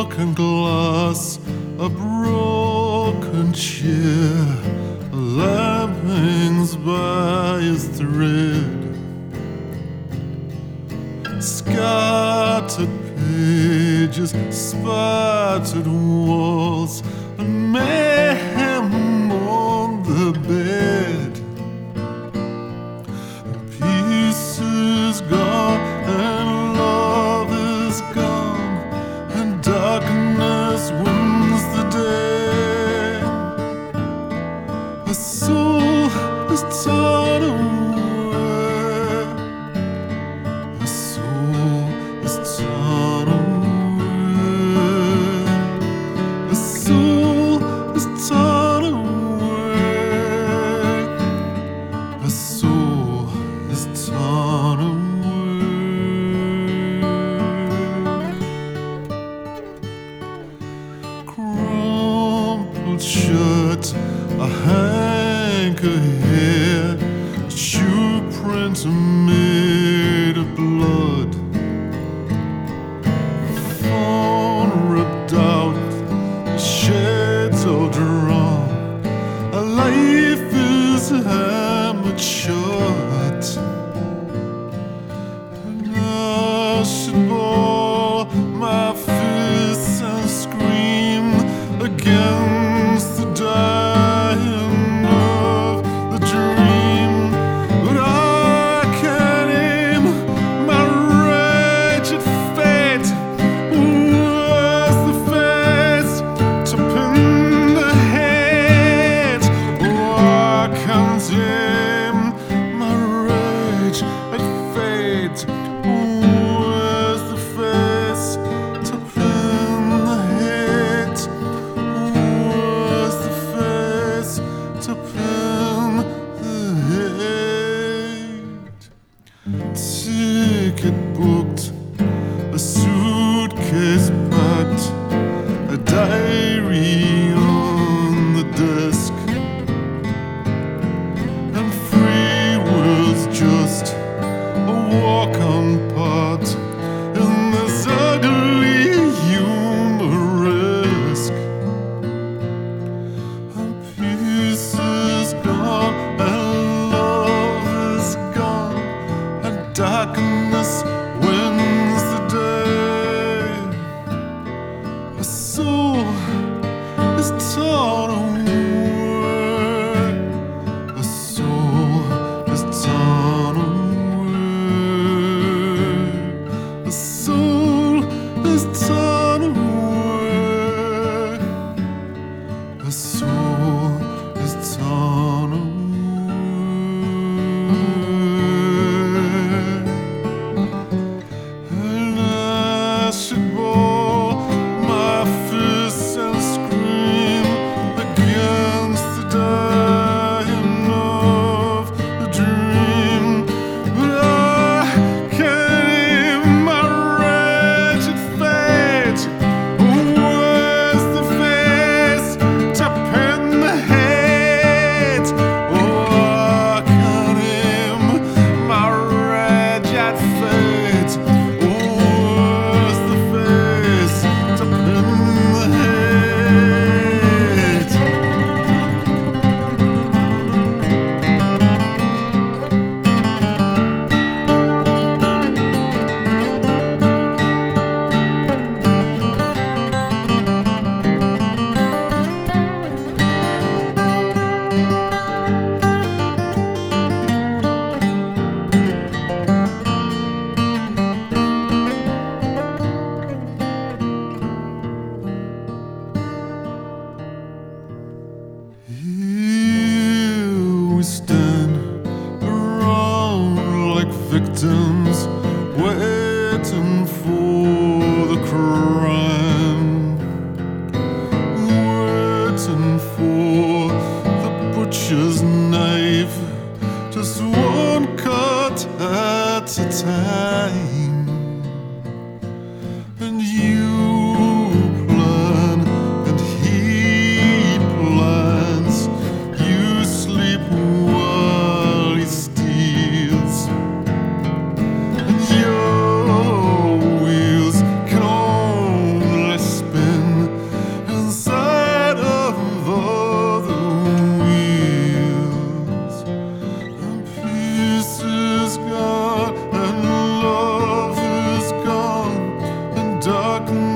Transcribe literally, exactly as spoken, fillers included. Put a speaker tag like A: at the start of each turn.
A: broken glass, a broken chair, a lamp hangs by a thread. Scattered pages, spattered walls, and mayhem on the bed. Peace is gone and love is gone, and darkness wins the day. A soul is torn away. A soul is torn away. A soul is torn away. A soul is torn away. Crumpled shirt, a hanker here, a shoe print made of blood. Phone ripped out, the shades all drawn. A life is hammered shut. And I should ball my fists and scream against the dying of the dream, but I can't aim my rage at fate. Where's the face to pin the hate? Oh, I can't aim my rage at fate. Where's the face to pin the hate? Where's the face to pin the hate? Ticket booked, a suitcase packed, a diary on the desk, and free will's just a walk-on part in this ugly humoresque. And peace is gone and love is gone, and darkness wins the day. A soul is torn away. A soul is torn away. A soul is torn away. A soul is torn away. And I should ball my fists and scream against the dying of the dream, but I can't aim my rage at fate. darkness.